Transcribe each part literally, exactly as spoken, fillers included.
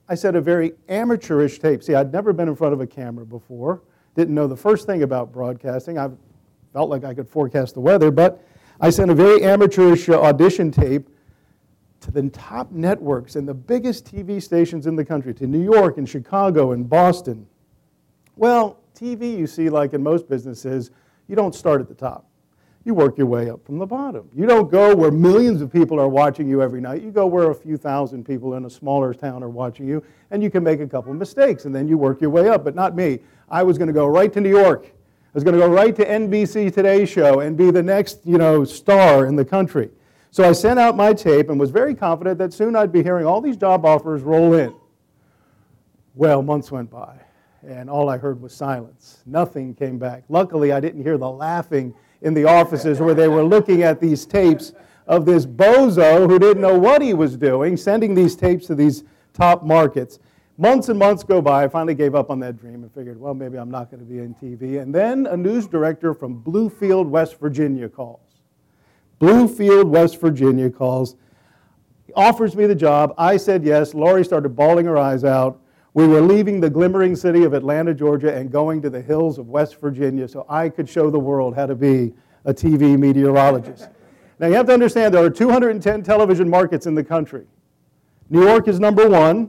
I set a very amateurish tape. See, I'd never been in front of a camera before. Didn't know the first thing about broadcasting. I felt like I could forecast the weather, but I sent a very amateurish audition tape to the top networks and the biggest T V stations in the country, to New York and Chicago and Boston. Well, T V, you see, like in most businesses, you don't start at the top. You work your way up from the bottom. You don't go where millions of people are watching you every night. You go where a few thousand people in a smaller town are watching you, and you can make a couple mistakes, and then you work your way up. But not me. I was going to go right to New York. I was going to go right to N B C Today Show and be the next, you know, star in the country. So I sent out my tape and was very confident that soon I'd be hearing all these job offers roll in. Well, months went by, and all I heard was silence. Nothing came back. Luckily, I didn't hear the laughing in the offices where they were looking at these tapes of this bozo who didn't know what he was doing, sending these tapes to these top markets. Months and months go by. I finally gave up on that dream and figured, well, maybe I'm not going to be in T V. And then a news director from Bluefield, West Virginia calls. Bluefield, West Virginia calls. He offers me the job. I said yes. Lori started bawling her eyes out. We were leaving the glimmering city of Atlanta, Georgia, and going to the hills of West Virginia so I could show the world how to be a T V meteorologist. Now, you have to understand there are two hundred ten television markets in the country. New York is number one.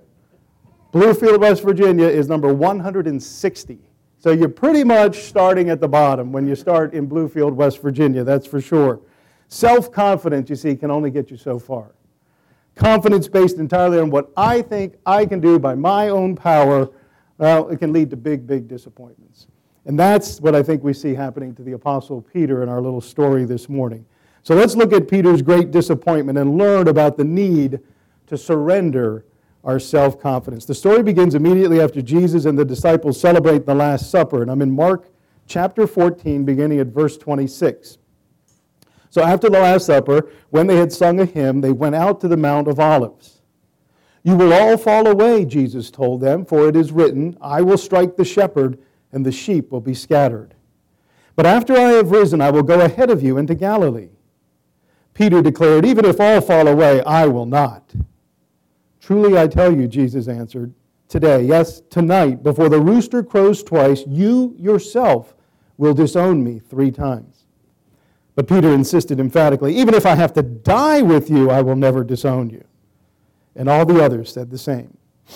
Bluefield, West Virginia is number one hundred sixty. So you're pretty much starting at the bottom when you start in Bluefield, West Virginia, that's for sure. Self-confidence, you see, can only get you so far. Confidence based entirely on what I think I can do by my own power, well, it can lead to big, big disappointments. And that's what I think we see happening to the Apostle Peter in our little story this morning. So let's look at Peter's great disappointment and learn about the need to surrender our self-confidence. The story begins immediately after Jesus and the disciples celebrate the Last Supper. And I'm in Mark chapter fourteen, beginning at verse twenty-six. So after the Last Supper, when they had sung a hymn, they went out to the Mount of Olives. You will all fall away, Jesus told them, for it is written, I will strike the shepherd, and the sheep will be scattered. But after I have risen, I will go ahead of you into Galilee. Peter declared, even if all fall away, I will not. Truly I tell you, Jesus answered, today, yes, tonight, before the rooster crows twice, you yourself will disown me three times. But Peter insisted emphatically, even if I have to die with you, I will never disown you. And all the others said the same.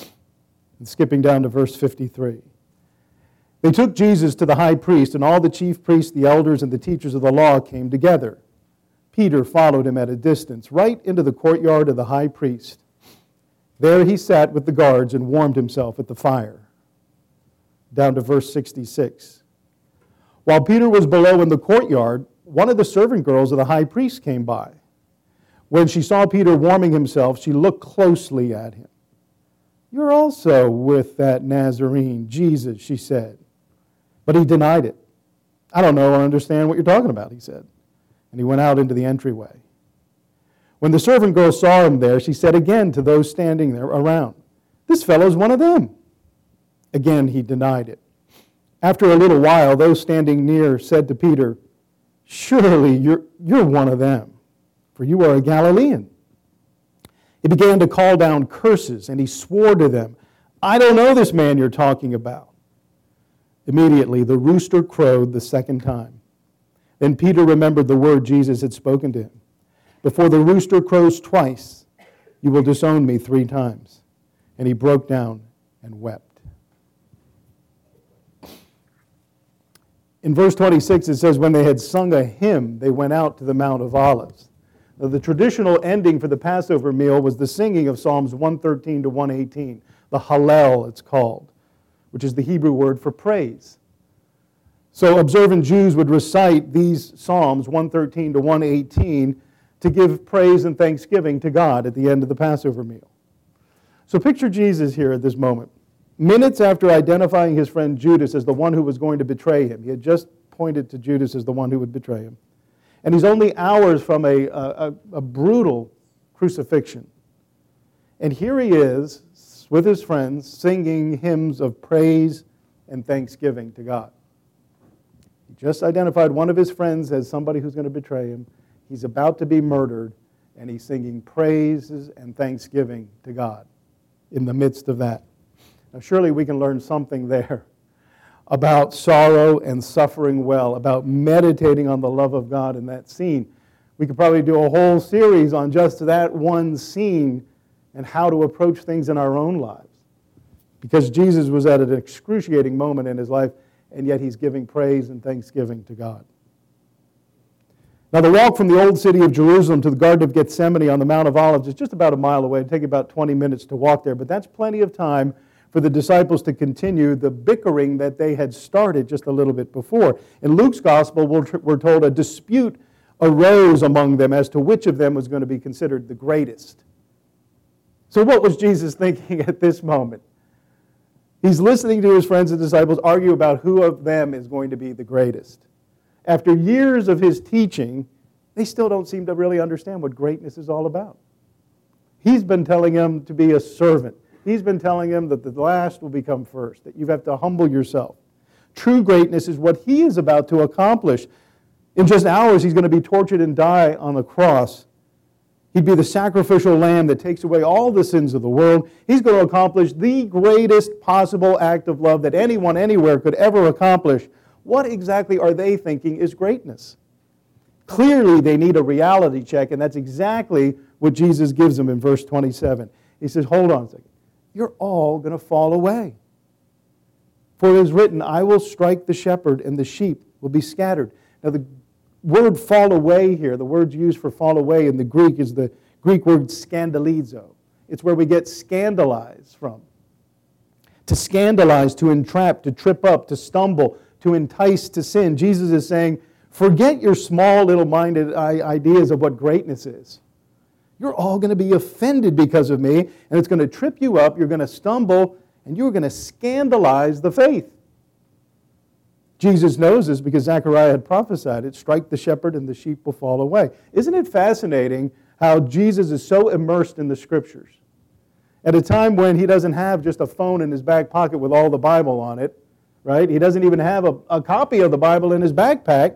And skipping down to verse fifty-three. They took Jesus to the high priest, and all the chief priests, the elders, and the teachers of the law came together. Peter followed him at a distance, right into the courtyard of the high priest. There he sat with the guards and warmed himself at the fire. Down to verse sixty-six. While Peter was below in the courtyard, one of the servant girls of the high priest came by. When she saw Peter warming himself, she looked closely at him. You're also with that Nazarene, Jesus, she said. But he denied it. I don't know or understand what you're talking about, he said. And he went out into the entryway. When the servant girl saw him there, she said again to those standing there around, this fellow's one of them. Again, he denied it. After a little while, those standing near said to Peter, surely you're, you're one of them, for you are a Galilean. He began to call down curses, and he swore to them, I don't know this man you're talking about. Immediately, the rooster crowed the second time. Then Peter remembered the word Jesus had spoken to him. Before the rooster crows twice, you will disown me three times. And he broke down and wept. In verse twenty-six, it says, when they had sung a hymn, they went out to the Mount of Olives. Now, the traditional ending for the Passover meal was the singing of Psalms one thirteen to one eighteen, the Hallel it's called, which is the Hebrew word for praise. So observant Jews would recite these Psalms one thirteen to one eighteen to give praise and thanksgiving to God at the end of the Passover meal. So picture Jesus here at this moment. Minutes after identifying his friend Judas as the one who was going to betray him, he had just pointed to Judas as the one who would betray him. And he's only hours from a, a, a brutal crucifixion. And here he is with his friends singing hymns of praise and thanksgiving to God. He just identified one of his friends as somebody who's going to betray him. He's about to be murdered, and he's singing praises and thanksgiving to God. in the midst of that. Now, surely we can learn something there about sorrow and suffering well, about meditating on the love of God in that scene. We could probably do a whole series on just that one scene and how to approach things in our own lives. Because Jesus was at an excruciating moment in his life, and yet he's giving praise and thanksgiving to God. Now, the walk from the old city of Jerusalem to the Garden of Gethsemane on the Mount of Olives is just about a mile away. It'd take about twenty minutes to walk there, but that's plenty of time for the disciples to continue the bickering that they had started just a little bit before. In Luke's gospel, we're told a dispute arose among them as to which of them was going to be considered the greatest. So what was Jesus thinking at this moment? He's listening to his friends and disciples argue about who of them is going to be the greatest. After years of his teaching, they still don't seem to really understand what greatness is all about. He's been telling them to be a servant. He's been telling them that the last will become first, that you have to humble yourself. True greatness is what he is about to accomplish. In just hours, he's going to be tortured and die on the cross. He'd be the sacrificial lamb that takes away all the sins of the world. He's going to accomplish the greatest possible act of love that anyone anywhere could ever accomplish. What exactly are they thinking is greatness? Clearly, they need a reality check, and that's exactly what Jesus gives them in verse twenty-seven. He says, hold on a second. You're all going to fall away. For it is written, I will strike the shepherd, and the sheep will be scattered. Now, the word fall away here, the word used for fall away in the Greek is the Greek word scandalizo. It's where we get scandalized from. To scandalize, to entrap, to trip up, to stumble, to entice to sin. Jesus is saying, forget your small little minded ideas of what greatness is. You're all going to be offended because of me, and it's going to trip you up, you're going to stumble, and you're going to scandalize the faith. Jesus knows this because Zechariah had prophesied it, strike the shepherd and the sheep will fall away. Isn't it fascinating how Jesus is so immersed in the Scriptures? At a time when he doesn't have just a phone in his back pocket with all the Bible on it, right? He doesn't even have a, a copy of the Bible in his backpack.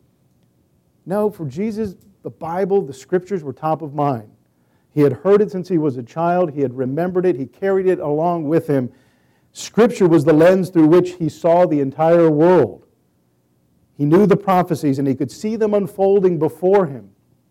No, for Jesus, the Bible, the Scriptures were top of mind. He had heard it since he was a child. He had remembered it. He carried it along with him. Scripture was the lens through which he saw the entire world. He knew the prophecies, and he could see them unfolding before him.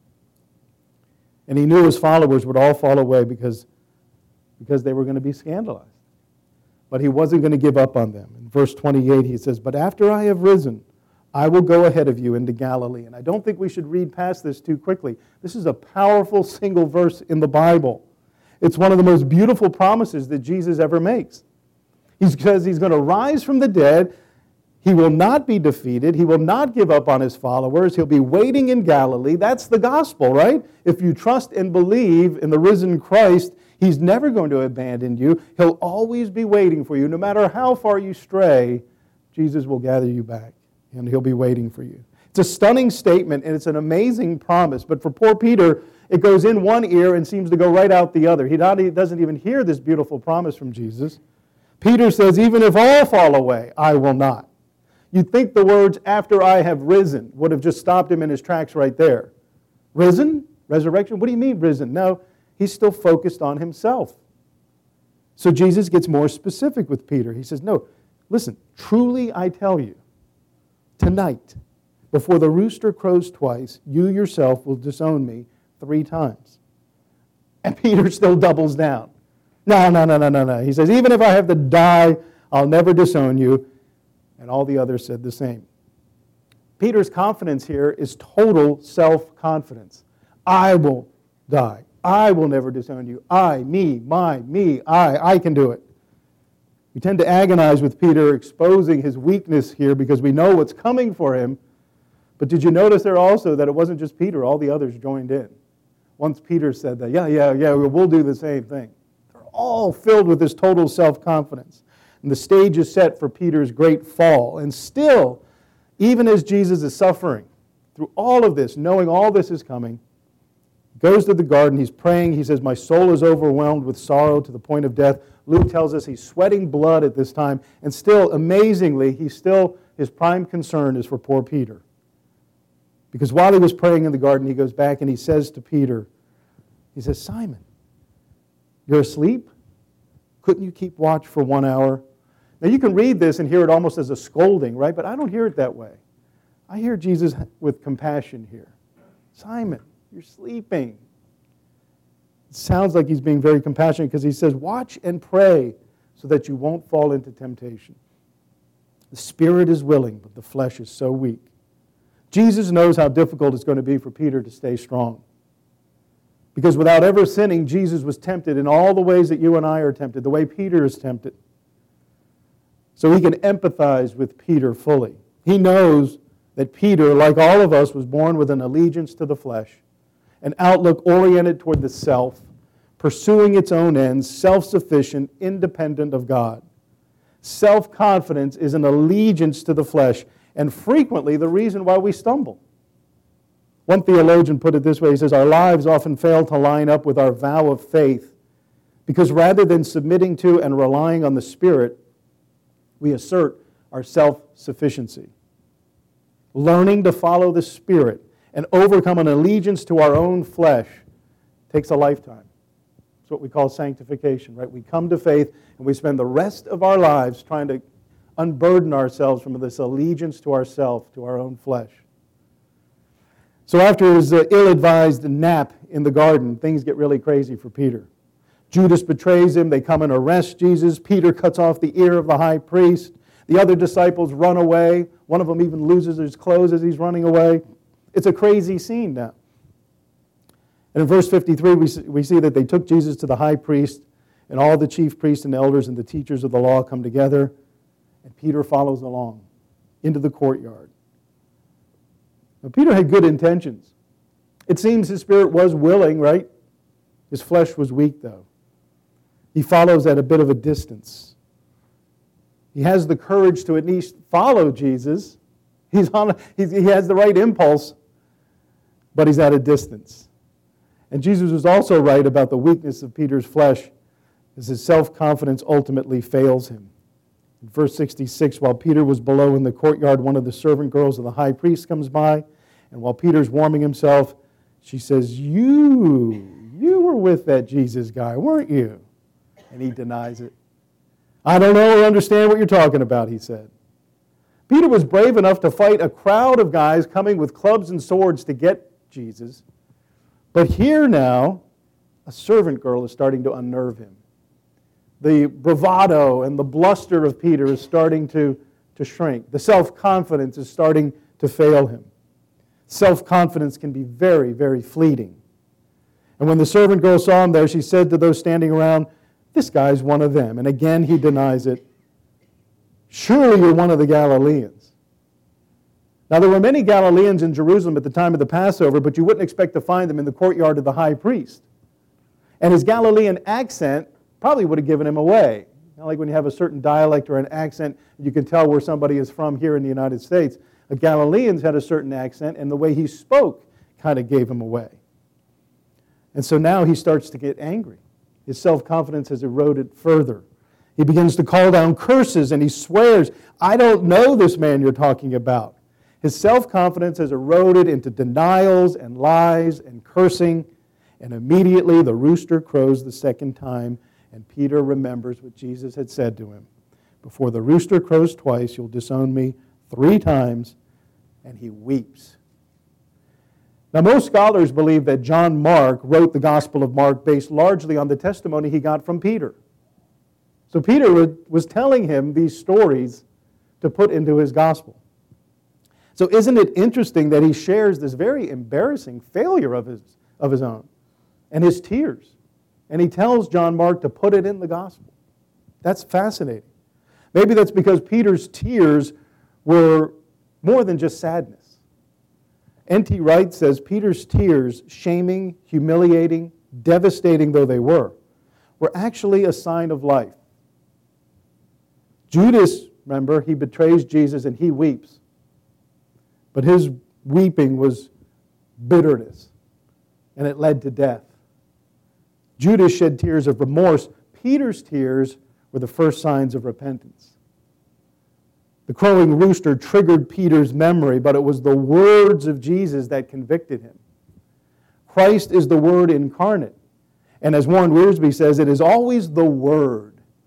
And he knew his followers would all fall away because, because they were going to be scandalized. But he wasn't going to give up on them. In verse twenty-eight, he says, but after I have risen, I will go ahead of you into Galilee. And I don't think we should read past this too quickly. This is a powerful single verse in the Bible. It's one of the most beautiful promises that Jesus ever makes. He says he's going to rise from the dead. He will not be defeated. He will not give up on his followers. He'll be waiting in Galilee. That's the gospel, right? If you trust and believe in the risen Christ, he's never going to abandon you. He'll always be waiting for you. No matter how far you stray, Jesus will gather you back, and he'll be waiting for you. It's a stunning statement, and it's an amazing promise. But for poor Peter, it goes in one ear and seems to go right out the other. He doesn't even hear this beautiful promise from Jesus. Peter says, even if all fall away, I will not. You'd think the words, after I have risen, would have just stopped him in his tracks right there. Risen? Resurrection? What do you mean risen? No, he's still focused on himself. So Jesus gets more specific with Peter. He says, no, listen, truly I tell you, tonight, before the rooster crows twice, you yourself will disown me three times. And Peter still doubles down. No, no, no, no, no, no. He says, even if I have to die, I'll never disown you. And all the others said the same. Peter's confidence here is total self-confidence. I will die. I will never disown you. I, me, my, me, I, I can do it. We tend to agonize with Peter exposing his weakness here because we know what's coming for him. But did you notice there also that it wasn't just Peter, all the others joined in. Once Peter said that, yeah, yeah, yeah, we'll do the same thing. They're all filled with this total self-confidence. And the stage is set for Peter's great fall. And still, even as Jesus is suffering, through all of this, knowing all this is coming, he goes to the garden, he's praying, he says, my soul is overwhelmed with sorrow to the point of death. Luke tells us he's sweating blood at this time, and still, amazingly, he's still, his prime concern is for poor Peter. Because while he was praying in the garden, he goes back and he says to Peter, he says, Simon, you're asleep? Couldn't you keep watch for one hour? Now you can read this and hear it almost as a scolding, right? But I don't hear it that way. I hear Jesus with compassion here. Simon, you're sleeping. It sounds like he's being very compassionate because he says, watch and pray so that you won't fall into temptation. The spirit is willing, but the flesh is so weak. Jesus knows how difficult it's going to be for Peter to stay strong. Because without ever sinning, Jesus was tempted in all the ways that you and I are tempted, the way Peter is tempted. So he can empathize with Peter fully. He knows that Peter, like all of us, was born with an allegiance to the flesh, an outlook oriented toward the self, pursuing its own ends, self-sufficient, independent of God. Self-confidence is an allegiance to the flesh, and frequently the reason why we stumble. One theologian put it this way, he says, our lives often fail to line up with our vow of faith because rather than submitting to and relying on the Spirit, we assert our self-sufficiency. Learning to follow the Spirit and overcome an allegiance to our own flesh takes a lifetime. It's what we call sanctification, right? We come to faith and we spend the rest of our lives trying to unburden ourselves from this allegiance to ourself, to our own flesh. So after his uh, ill-advised nap in the garden, things get really crazy for Peter. Judas betrays him. They come and arrest Jesus. Peter cuts off the ear of the high priest. The other disciples run away. One of them even loses his clothes as he's running away. It's a crazy scene now. And in verse fifty-three, we see, we see that they took Jesus to the high priest, and all the chief priests and elders and the teachers of the law come together, and Peter follows along into the courtyard. Now, Peter had good intentions. It seems his spirit was willing, right? His flesh was weak, though. He follows at a bit of a distance. He has the courage to at least follow Jesus. He's on a, he's, he has the right impulse, but he's at a distance. And Jesus was also right about the weakness of Peter's flesh as his self-confidence ultimately fails him. In verse sixty-six, while Peter was below in the courtyard, one of the servant girls of the high priest comes by, and while Peter's warming himself, she says, you, you were with that Jesus guy, weren't you? And he denies it. I don't know or understand what you're talking about, he said. Peter was brave enough to fight a crowd of guys coming with clubs and swords to get Jesus. But here now, a servant girl is starting to unnerve him. The bravado and the bluster of Peter is starting to, to shrink. The self-confidence is starting to fail him. Self-confidence can be very, very fleeting. And when the servant girl saw him there, she said to those standing around, this guy's one of them. And again he denies it. Surely you're one of the Galileans. Now there were many Galileans in Jerusalem at the time of the Passover, but you wouldn't expect to find them in the courtyard of the high priest. And his Galilean accent probably would have given him away. Not like when you have a certain dialect or an accent, you can tell where somebody is from here in the United States. The Galileans had a certain accent, and the way he spoke kind of gave him away. And so now he starts to get angry. His self-confidence has eroded further. He begins to call down curses, and he swears, I don't know this man you're talking about. His self-confidence has eroded into denials and lies and cursing, and immediately the rooster crows the second time, and Peter remembers what Jesus had said to him. Before the rooster crows twice, you'll disown me three times, and he weeps. Now, most scholars believe that John Mark wrote the Gospel of Mark based largely on the testimony he got from Peter. So Peter was telling him these stories to put into his gospel. So isn't it interesting that he shares this very embarrassing failure of his, of his own and his tears? And he tells John Mark to put it in the gospel. That's fascinating. Maybe that's because Peter's tears were more than just sadness. N T Wright says Peter's tears, shaming, humiliating, devastating though they were, were actually a sign of life. Judas, remember, he betrays Jesus and he weeps. But his weeping was bitterness, and it led to death. Judas shed tears of remorse. Peter's tears were the first signs of repentance. The crowing rooster triggered Peter's memory, but it was the words of Jesus that convicted him. Christ is the Word incarnate. And as Warren Wiersbe says, it is always the Word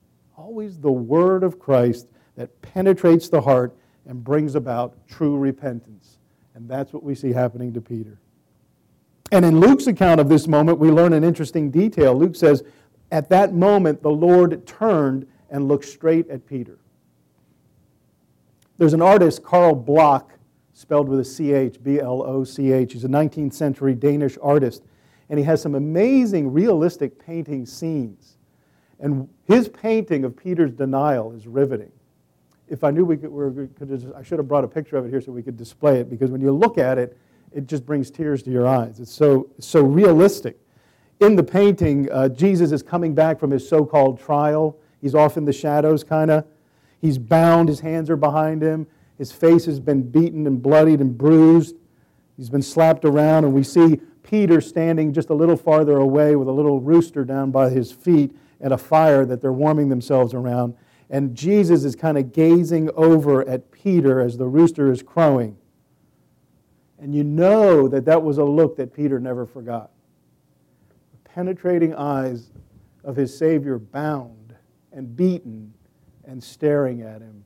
always the word of Christ that penetrates the heart and brings about true repentance. And that's what we see happening to Peter. And in Luke's account of this moment, we learn an interesting detail. Luke says, at that moment, the Lord turned and looked straight at Peter. There's an artist, Carl Bloch, spelled with a C H, B L O C H. He's a nineteenth century Danish artist. And he has some amazing realistic painting scenes. And his painting of Peter's denial is riveting. If I knew we could, we could just, I should have brought a picture of it here so we could display it, because when you look at it, it just brings tears to your eyes. It's so, so realistic. In the painting, uh, Jesus is coming back from his so-called trial. He's off in the shadows, kind of. He's bound. His hands are behind him. His face has been beaten and bloodied and bruised. He's been slapped around, and we see Peter standing just a little farther away with a little rooster down by his feet at a fire that they're warming themselves around. And Jesus is kind of gazing over at Peter as the rooster is crowing. And you know that that was a look that Peter never forgot. The penetrating eyes of his Savior bound and beaten and staring at him.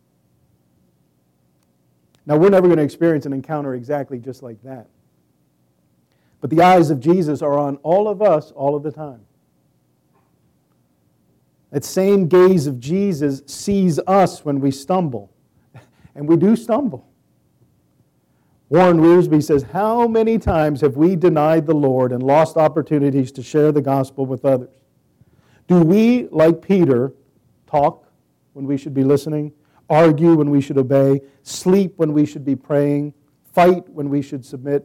Now, we're never going to experience an encounter exactly just like that. But the eyes of Jesus are on all of us all of the time. That same gaze of Jesus sees us when we stumble. And we do stumble. Warren Wiersbe says, how many times have we denied the Lord and lost opportunities to share the gospel with others? Do we, like Peter, talk when we should be listening, argue when we should obey, sleep when we should be praying, fight when we should submit?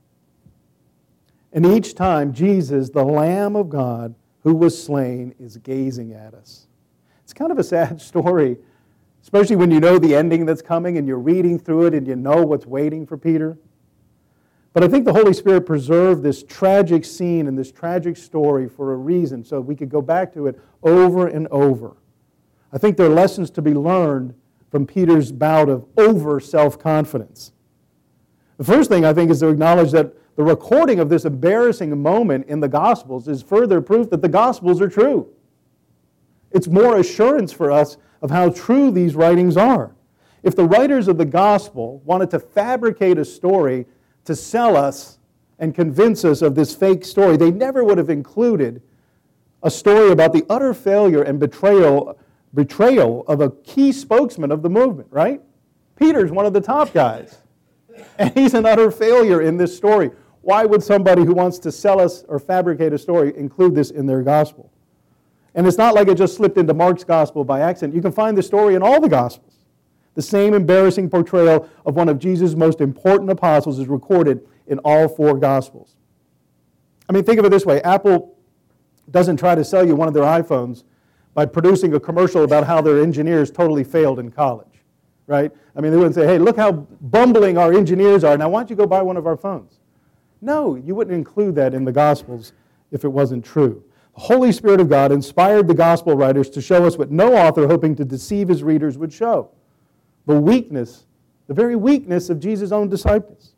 And each time, Jesus, the Lamb of God who was slain, is gazing at us. It's kind of a sad story, especially when you know the ending that's coming and you're reading through it and you know what's waiting for Peter. But I think the Holy Spirit preserved this tragic scene and this tragic story for a reason, so we could go back to it over and over. I think there are lessons to be learned from Peter's bout of over self-confidence. The first thing, I think, is to acknowledge that the recording of this embarrassing moment in the Gospels is further proof that the Gospels are true. It's more assurance for us of how true these writings are. If the writers of the Gospel wanted to fabricate a story to sell us and convince us of this fake story, they never would have included a story about the utter failure and betrayal, betrayal of a key spokesman of the movement, right? Peter's one of the top guys, and he's an utter failure in this story. Why would somebody who wants to sell us or fabricate a story include this in their gospel? And it's not like it just slipped into Mark's gospel by accident. You can find the story in all the gospels. The same embarrassing portrayal of one of Jesus' most important apostles is recorded in all four gospels. I mean, think of it this way. Apple doesn't try to sell you one of their iPhones by producing a commercial about how their engineers totally failed in college, right? I mean, they wouldn't say, hey, look how bumbling our engineers are. Now, why don't you go buy one of our phones? No, you wouldn't include that in the Gospels if it wasn't true. The Holy Spirit of God inspired the Gospel writers to show us what no author hoping to deceive his readers would show. The weakness, the very weakness of Jesus' own disciples.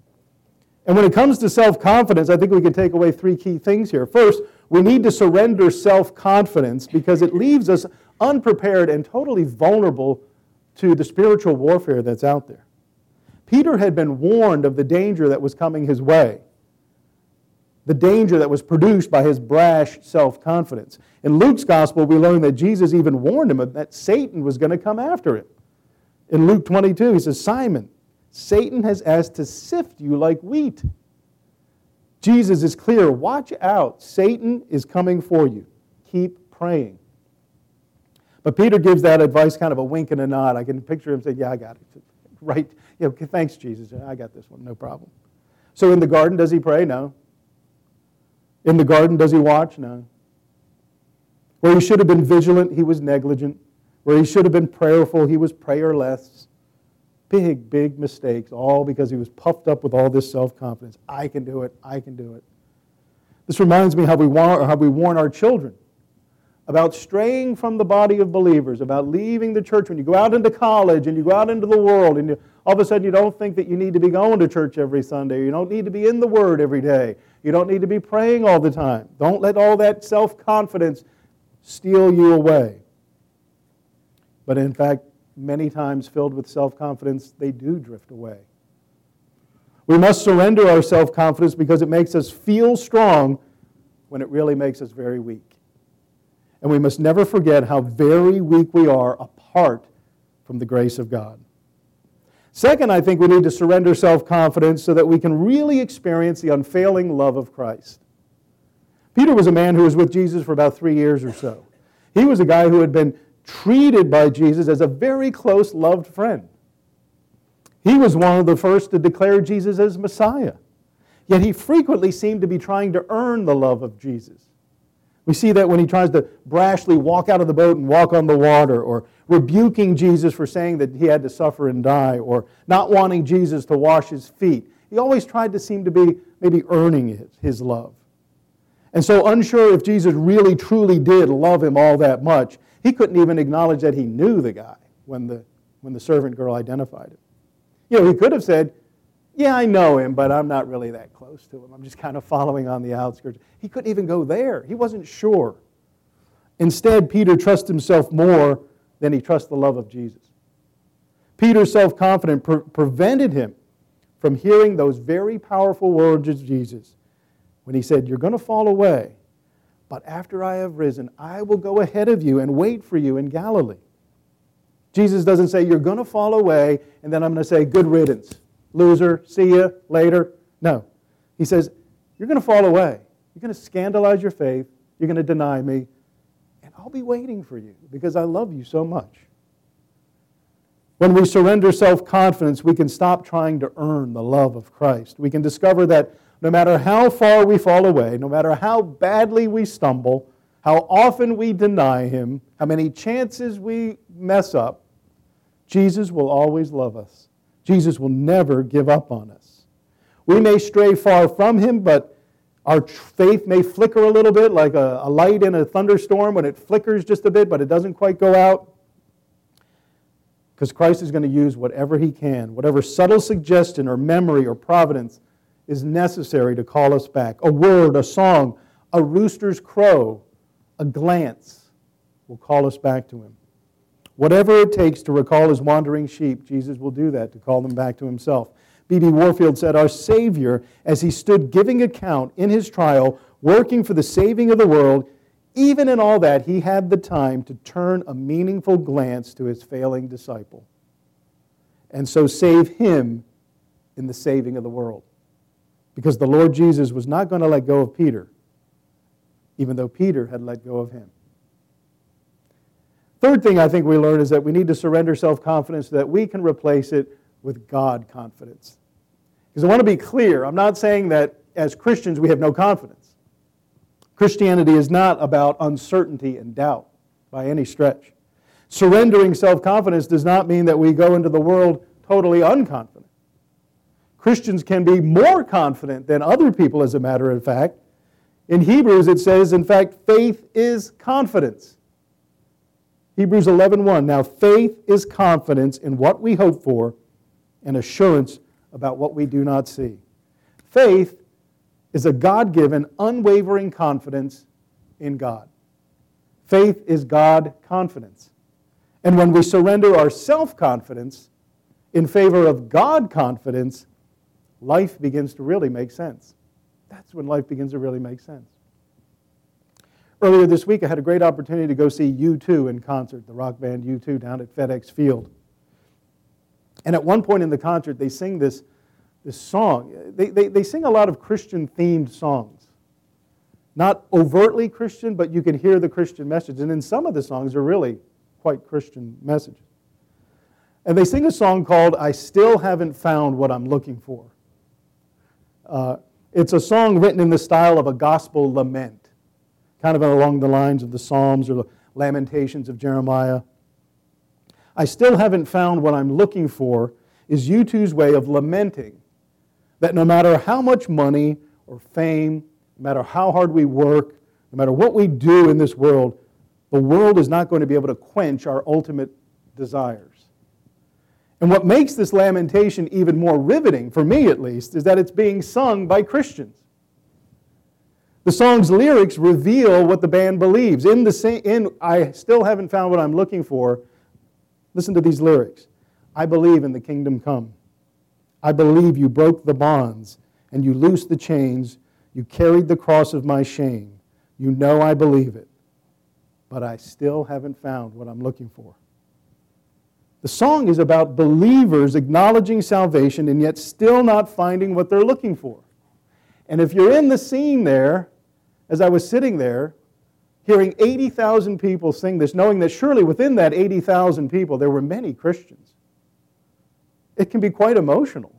And when it comes to self-confidence, I think we can take away three key things here. First, we need to surrender self-confidence because it leaves us unprepared and totally vulnerable to the spiritual warfare that's out there. Peter had been warned of the danger that was coming his way, the danger that was produced by his brash self-confidence. In Luke's gospel, we learn that Jesus even warned him that Satan was going to come after him. In Luke twenty-two, he says, Simon, Satan has asked to sift you like wheat. Jesus is clear, watch out, Satan is coming for you. Keep praying. But Peter gives that advice kind of a wink and a nod. I can picture him saying, yeah, I got it. Right. Yeah, okay, thanks, Jesus. I got this one, no problem. So in the garden, does he pray? No. In the garden, does he watch? No. Where he should have been vigilant, he was negligent. Where he should have been prayerful, he was prayerless. Big, big mistakes, all because he was puffed up with all this self-confidence. I can do it, I can do it. This reminds me how we warn, how we warn our children about straying from the body of believers, about leaving the church. When you go out into college and you go out into the world and you, all of a sudden you don't think that you need to be going to church every Sunday. You don't need to be in the Word every day. You don't need to be praying all the time. Don't let all that self-confidence steal you away. But in fact, many times filled with self-confidence, they do drift away. We must surrender our self-confidence because it makes us feel strong when it really makes us very weak. And we must never forget how very weak we are apart from the grace of God. Second, I think we need to surrender self-confidence so that we can really experience the unfailing love of Christ. Peter was a man who was with Jesus for about three years or so. He was a guy who had been treated by Jesus as a very close, loved friend. He was one of the first to declare Jesus as Messiah. Yet he frequently seemed to be trying to earn the love of Jesus. We see that when he tries to brashly walk out of the boat and walk on the water, or rebuking Jesus for saying that he had to suffer and die, or not wanting Jesus to wash his feet. He always tried to seem to be maybe earning his, his love. And so unsure if Jesus really truly did love him all that much, he couldn't even acknowledge that he knew the guy when the, when the servant girl identified him. You know, he could have said, yeah, I know him, but I'm not really that close to him. I'm just kind of following on the outskirts. He couldn't even go there. He wasn't sure. Instead, Peter trusts himself more than he trusts the love of Jesus. Peter's self-confidence pre- prevented him from hearing those very powerful words of Jesus when he said, you're going to fall away, but after I have risen, I will go ahead of you and wait for you in Galilee. Jesus doesn't say, you're going to fall away, and then I'm going to say, good riddance. Loser, see you later. No. He says, you're going to fall away. You're going to scandalize your faith. You're going to deny me. And I'll be waiting for you because I love you so much. When we surrender self-confidence, we can stop trying to earn the love of Christ. We can discover that no matter how far we fall away, no matter how badly we stumble, how often we deny Him, how many chances we mess up, Jesus will always love us. Jesus will never give up on us. We may stray far from Him, but our faith may flicker a little bit like a, a light in a thunderstorm when it flickers just a bit, but it doesn't quite go out. Because Christ is going to use whatever He can, whatever subtle suggestion or memory or providence is necessary to call us back. A word, a song, a rooster's crow, a glance will call us back to Him. Whatever it takes to recall His wandering sheep, Jesus will do that to call them back to Himself. B B Warfield said, our Savior, as He stood giving account in His trial, working for the saving of the world, even in all that, He had the time to turn a meaningful glance to His failing disciple and so save him in the saving of the world. Because the Lord Jesus was not going to let go of Peter, even though Peter had let go of Him. Third thing I think we learn is that we need to surrender self-confidence so that we can replace it with God confidence. Because I want to be clear, I'm not saying that as Christians we have no confidence. Christianity is not about uncertainty and doubt by any stretch. Surrendering self-confidence does not mean that we go into the world totally unconfident. Christians can be more confident than other people, as a matter of fact. In Hebrews it says, in fact, faith is confidence. Hebrews eleven one. Now faith is confidence in what we hope for and assurance about what we do not see. Faith is a God-given, unwavering confidence in God. Faith is God confidence. And when we surrender our self-confidence in favor of God confidence, life begins to really make sense. That's when life begins to really make sense. Earlier this week, I had a great opportunity to go see U two in concert, the rock band U two down at FedEx Field. And at one point in the concert, they sing this, this song. They, they, they sing a lot of Christian-themed songs. Not overtly Christian, but you can hear the Christian message. And in some of the songs are really quite Christian messages. And they sing a song called, I Still Haven't Found What I'm Looking For. Uh, it's a song written in the style of a gospel lament, kind of along the lines of the Psalms or the Lamentations of Jeremiah. I still haven't found what I'm looking for is U two's way of lamenting that no matter how much money or fame, no matter how hard we work, no matter what we do in this world, the world is not going to be able to quench our ultimate desires. And what makes this lamentation even more riveting, for me at least, is that it's being sung by Christians. The song's lyrics reveal what the band believes. In the same, in I still haven't found what I'm looking for, Listen to these lyrics. I believe in the kingdom come. I believe you broke the bonds and you loosed the chains. You carried the cross of my shame. You know I believe it, but I still haven't found what I'm looking for. The song is about believers acknowledging salvation and yet still not finding what they're looking for. And if you're in the scene there, as I was sitting there, hearing eighty thousand people sing this, knowing that surely within that eighty thousand people there were many Christians, it can be quite emotional.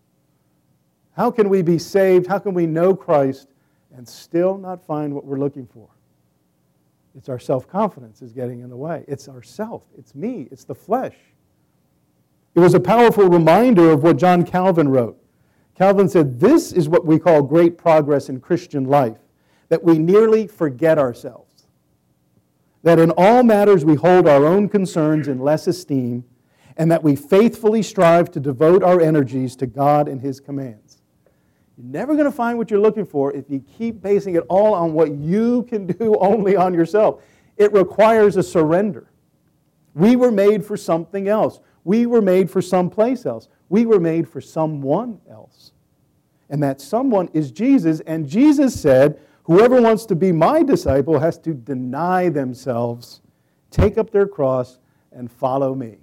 How can we be saved? How can we know Christ and still not find what we're looking for? It's our self-confidence is getting in the way. It's ourself. It's me. It's the flesh. It was a powerful reminder of what John Calvin wrote. Calvin said, this is what we call great progress in Christian life, that we nearly forget ourselves, that in all matters we hold our own concerns in less esteem, and that we faithfully strive to devote our energies to God and His commands. You're never going to find what you're looking for if you keep basing it all on what you can do only on yourself. It requires a surrender. We were made for something else. We were made for someplace else. We were made for someone else. And that someone is Jesus. And Jesus said, whoever wants to be my disciple has to deny themselves, take up their cross, and follow me.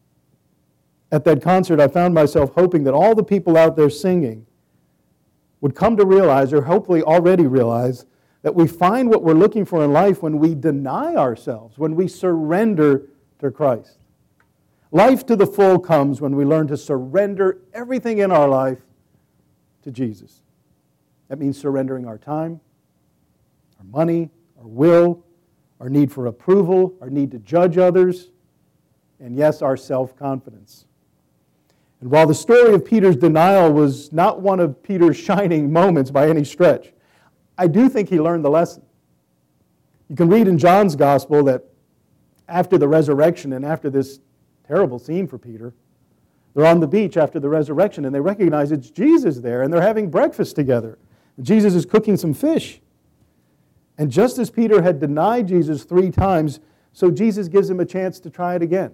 At that concert, I found myself hoping that all the people out there singing would come to realize, or hopefully already realize, that we find what we're looking for in life when we deny ourselves, when we surrender to Christ. Life to the full comes when we learn to surrender everything in our life to Jesus. That means surrendering our time, our money, our will, our need for approval, our need to judge others, and yes, our self-confidence. And while the story of Peter's denial was not one of Peter's shining moments by any stretch, I do think he learned the lesson. You can read in John's Gospel that after the resurrection and after this terrible scene for Peter, they're on the beach after the resurrection and they recognize it's Jesus there and they're having breakfast together. Jesus is cooking some fish. And just as Peter had denied Jesus three times, so Jesus gives him a chance to try it again.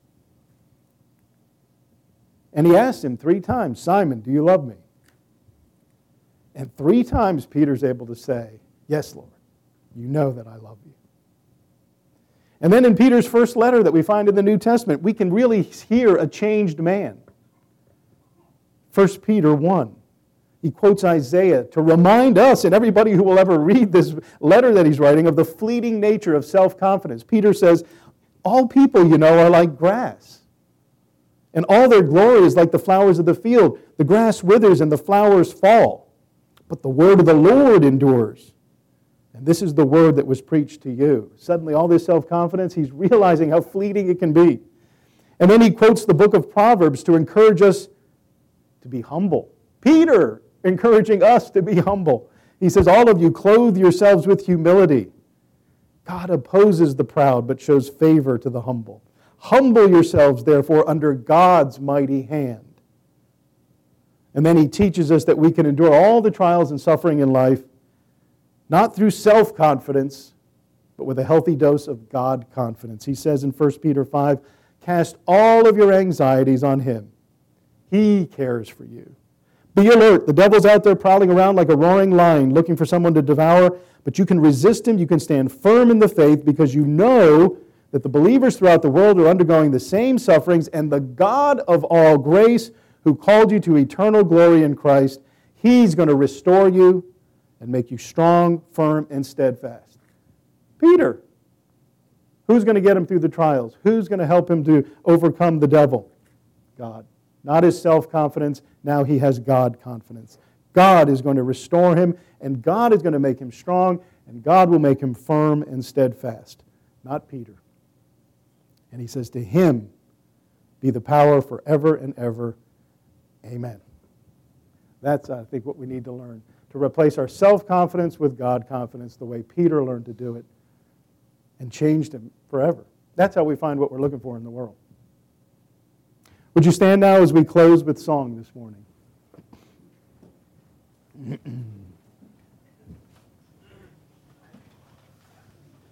And he asks him three times, Simon, do you love me? And three times Peter's able to say, yes, Lord, you know that I love you. And then in Peter's first letter that we find in the New Testament, we can really hear a changed man. First Peter one. He quotes Isaiah to remind us and everybody who will ever read this letter that he's writing of the fleeting nature of self-confidence. Peter says, all people, you know, are like grass. And all their glory is like the flowers of the field. The grass withers and the flowers fall. But the word of the Lord endures. And this is the word that was preached to you. Suddenly, all this self-confidence, he's realizing how fleeting it can be. And then he quotes the book of Proverbs to encourage us to be humble. Peter encouraging us to be humble. He says, all of you clothe yourselves with humility. God opposes the proud, but shows favor to the humble. Humble yourselves, therefore, under God's mighty hand. And then he teaches us that we can endure all the trials and suffering in life, not through self-confidence, but with a healthy dose of God-confidence. He says in First Peter five, cast all of your anxieties on Him. He cares for you. Be alert. The devil's out there prowling around like a roaring lion, looking for someone to devour, but you can resist him. You can stand firm in the faith because you know that the believers throughout the world are undergoing the same sufferings, and the God of all grace, who called you to eternal glory in Christ, He's going to restore you and make you strong, firm, and steadfast. Peter, who's going to get him through the trials? Who's going to help him to overcome the devil? God. Not his self-confidence, now he has God-confidence. God is going to restore him, and God is going to make him strong, and God will make him firm and steadfast. Not Peter. And he says, to Him be the power forever and ever. Amen. That's, I think, what we need to learn. To replace our self-confidence with God-confidence the way Peter learned to do it and changed him forever. That's how we find what we're looking for in the world. Would you stand now as we close with song this morning?